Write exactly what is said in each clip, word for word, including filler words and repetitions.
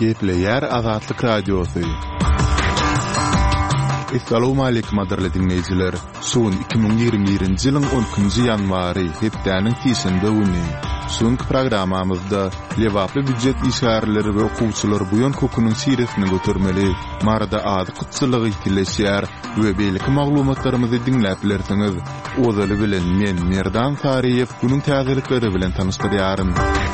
Kepler Azatlyk Radiosu. Assalamu alaykum adarly dinleyijiler. Son iki bin ýygrimi birinji ýylyň on üçinji ýanwary hepdäniň tisinde güni. Soňky programamyzda lewaply büdjet işgärleri we okuwçylar bu ýön kokunyň siretini götermeli. Marada ady kutçylygy ýitileşýär we beýleki maglumatlarymyzy dinläp bilersiňiz. Ozaly bilen men Merdan Tariýew günüň täzelikleri bilen tanyşdyrýarym.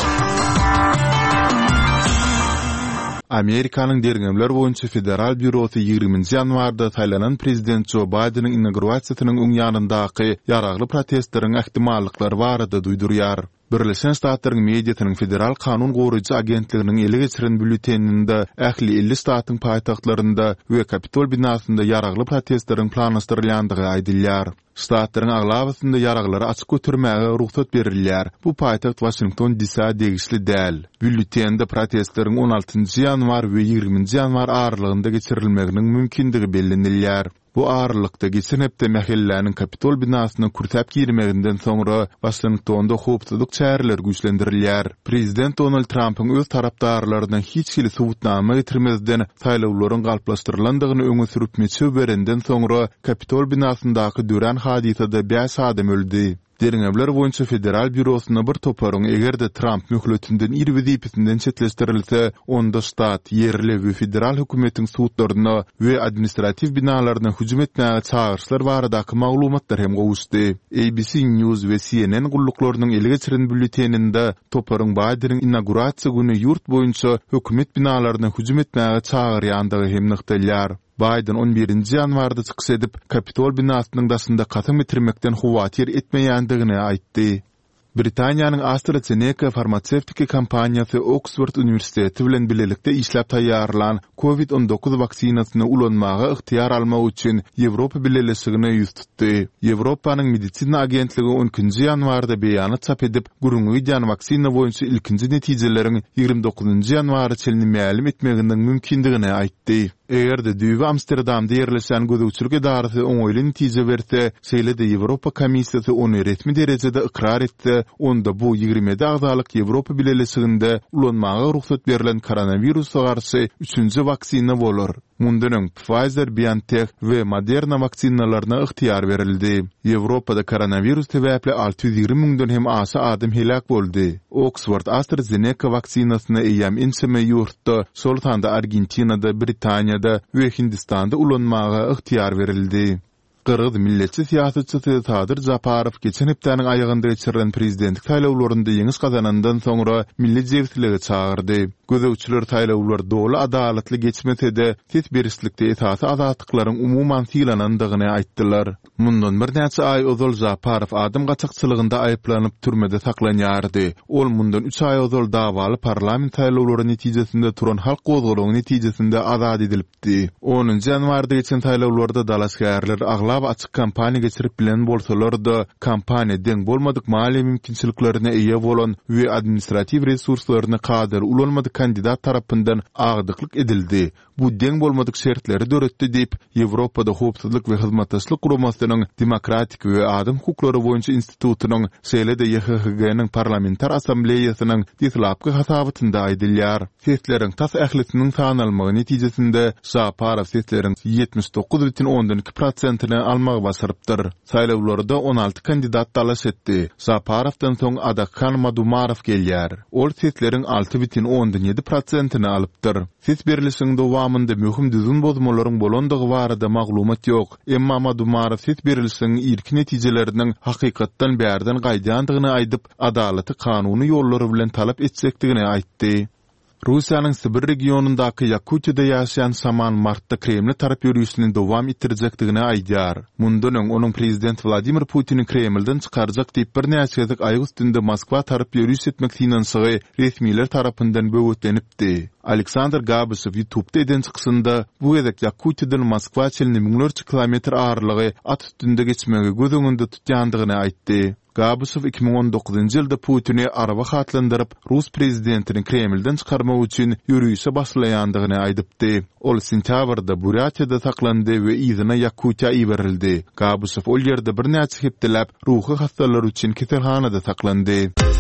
Amerikanyň dergemler boýunça Federal Bürosy ýygrimiňji ýanwarda taýlanan prezident Joe Bidenin inaugurasiýasynyň öň ýanyndaky ýaragly protestleriň ähtimallykları barada duýdurýar. Birleşen Ştatlaryň mediasynyň federal kanun goraýjy agentliginiň ele geçiren bülteninde ähli elli ştatyň paýtaxtlarynda we Kapitol binasynda ýaragly protestleriň planlaşdyrylýandygy aýdylýar. Ştatlaryň aglabasynda ýaraglary açyk götürmäge ruhsat berilýär. Bu paýtaxt Washington D C degişli däl. Bültende protestleriň on altynjy ýanwar we ýygrimiňji ýanwar aralygynda geçirilmeginiň mümkindigi bellenilýär. Bu ağırlıkta geçen hepde mähelläniň Kapitol binasyna kurtap girmeginden soňra Washingtonda hopsuzlyk çäreleri güýçlendirilýär. Prezident Donald Trump'yň öz tarapdarlarynyň hiç hili subutnama getirmezden saýlawlaryň galplaşdyrylandygyny öňe sürüp meçe berenden soňra Kapitol binasyndaky dören hadisede beş adam öldü. Derňemler boýunça Federal Bürosyna bir toparyň egerde Trump möhletininden iri wezipesinden çetleşdirilse, onda ştat, yerli we federal hökümetiň suwtlaryna we administrativ binalaryna hüjüm etmäge çağırşlar baradaky maglumatlar hem gowuşdy. A B C News we C N N gulluklarynyň ele geçiren bülteninde toparyň Bidenin inaugurasiýa güni ýurt boýunça hökümet binalaryna hüjüm etmäge çağırýandygy hem nykdalýar. Biden on birinji ýanwarda çykyş edip Kapitol binasynyň daşynda katym bitirmekden huwatir etmeýändigini aýtdy. Britaniýanyň AstraZeneca farmasevtiki kompaniýasy Oxford Universiteti bilen bilelikde işläp taýýarlanan covid on dokuz waksinasyny ulanmaga ıhtiýar almak üçin Ýewropa bileşigine ýüz tutdy. Ýewropanyň medisina agentligi on üçinji ýanwarda beýanat çap edip, gurunýan waksina boýunça ilkinji netijeleriň ýygrimi dokuzunjy ýanwary çelini mälim etmeginiň mümkindigini aýtdy. Egerde düýbi Amsterdamda ýerleşen gözükçülük edarasy oňoýly netije berse, şeýle-de Ýewropa Komissiýasy ony resmi derejede ikrar etdi. Onda bu ýygrimi agzalyk Ýewropa bileşiginde ulanmaga ruhsat berilen koronawirusa garşy üçünji waksina bolar. Mundan Pfizer, BioNTech we Moderna vaksinalaryna ıhtiýar berildi. Ýewropada koronavirus sebäpli alty ýüz ýigri müňden hem aşy adam helak boldy. Oxford AstraZeneca vaksinasyny eýem inseme ýurtda, Soltanda, Argentinada, Britaniýada we Hindistanda ulanmaga ıhtiýar berildi. Qırgız milletçi siýasatçysy Sadyr Japarow geçen hepdäniň aýagynda geçirilen prezidentlik taýlawlarynda ýeňiş kazanandan soňra milli jewsizligi çağırdy. Gözegçiler taýlawlar doly adalatly geçmese-de tet berislikde esasy azatlyklaryň umumyň tiýlanandygyny aýtdylar. Mundan bir näçe aý ozal Japarow adam gaçakçylygynda aýyplanyp türmede saklanýardy. Ol mundan üç aý ozal dawaly parlament taýlawlary netijesinde turan halk gozgalagyny netijesinde azad edilipdi. onunjy ýanwarda geçen taýlawlarda dalaşgärler aglap açyk kampaniýa geçirip bilen bolsalar-da, kampaniýa deň bolmadyk mali mümkinçiliklerine eýe bolan we administrativ resurslaryna kader ulanmadyk kandidat tarapyndan agdyklyk edildi. Bu deň bolmadyk şertleri döretdi diýip Ýewropada howpsuzlyk we hyzmatdaşlyk guramasynyň demokratik we adam hukuklary boýunça institutynyň şeýle-de Y H G Gyň parlamentar assambleýasynyň dislapky hasabynda aýdylýar. Sesleriň tas ählisiniň sanalmagy netijesinde Japarow sesleriň ýetmiş dokuz бүтүн ondan iki prosentyny almagy basyrypdyr. Saýlawlarda on alty kandidat dalaş etdi. Japarowdan soň Adakhan Madumarov gelýär. Ol sesleriň alty бүтүn ondan ýedi prosentyny alypdyr. Ses berilişiň dowamında möhüm düzgün bozmalaryň bolandygy barada maglumat ýok. Emma Madumarov ses berilişiň ilk netijeleriniň hakykatdan bärden gaýdandygyny aýdyp, adalaty kanuny ýollary bilen talap etsekdigini aýtdy. Rusiýanyň Sibir regionundaky Yakutiýada ýaşaýan Saman martda Kreml tarap ýürüýüşini dowam etdirjekdigini aýdýar. Mundan öň onuň prezident Vladimir Putini Kremlden çykarjak diýip bir näçe aýy üstünde Moskwa tarap ýürüýüş etmek tinansygy resmiler tarapyndan böwetlenipdi. Aleksandr Gabysov YouTube'da eden çykysynda bu gezek Yakutiýadan Moskwa çelini miňlerçe kilometr arlygy at üstünde geçmegi göz öňünde tutýandygyny aýtdy. Gabysov iki bin on dokuzunjy ýylda Putini araba hatlandyryp Rus prezidentini Kremlden çykarmak üçin ýürüýüşe başlaýandygyny aýdypdy. Ol sentýabrda Buryatyada saklandy we izine Yakutiýa iberildi. Gabysov ol ýerde bir näçe hepdelap ruhy hastalar üçin keselhanada saklandy.